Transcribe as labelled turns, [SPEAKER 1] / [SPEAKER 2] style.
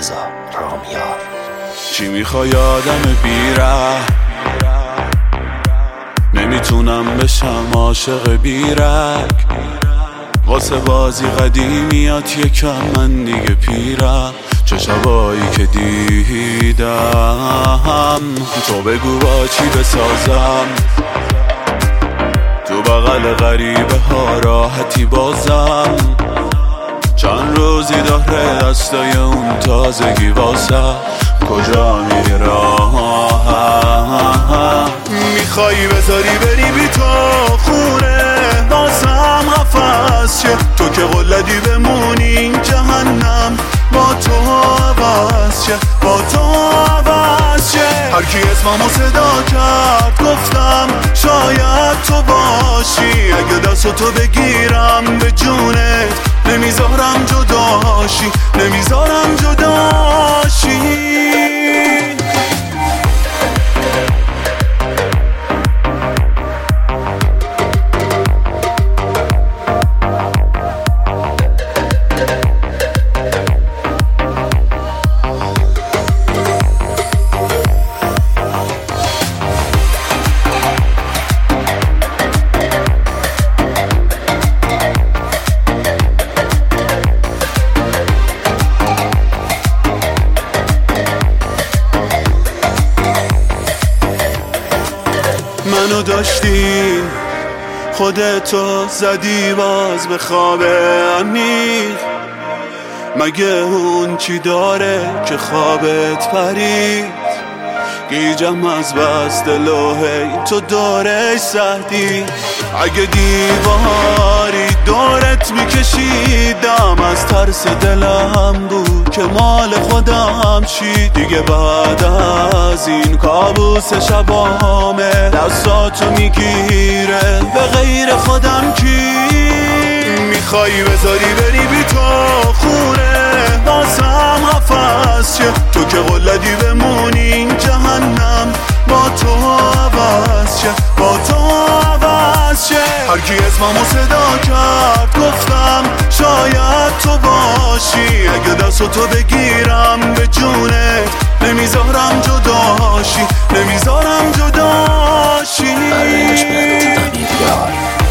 [SPEAKER 1] رضا رامیار.
[SPEAKER 2] چی میخوای آدم بیره؟ نمیتونم بشم عاشق بیرک، واسه بازی قدیمیات یکم من دیگه پیرم. چه شبایی که دیدم تو بگو با چی بسازم، تو بغل غریبه ها راحتی بازم. چند روزی داره دستای اون تازگی واسه کجا میری راه؟ میخوایی بذاری بری بی تو خونه بازم قفص شه، تو که قلدی بمونی این جهنم با تو عوض شه، با تو عوض شه. هرکی اسممو صدا کرد گفتم شاید تو باشی، اگه دستو بگیرم به جونت نمیذارم جداشی، نمیذارم جداشی. منو داشتی خودتو زدی باز به خواب عمیق، مگه اون چی داره که خوابت پرید؟ گیجم از بست لوحه تو دورش سردی، اگه دیواری دورت میکشیدم از ترس دلم بود که مال خودم چی. دیگه بعد از این کابوس شبامه دستاتو میگیره به غیر خودم کی؟ میخوایی بذاری بری بی تو خونه بازم قفص شه، تو که قلدی بمونی این جهنم با تو عوض شه، با تو عوض شه. هرکی اسممو صدا کرد گفتم شاید تو باشی، اگه دستو بگیرم به جونت نمیذارم جداشی، نمیذارم جداشی.
[SPEAKER 1] برنامه‌اش به نوت رامیار.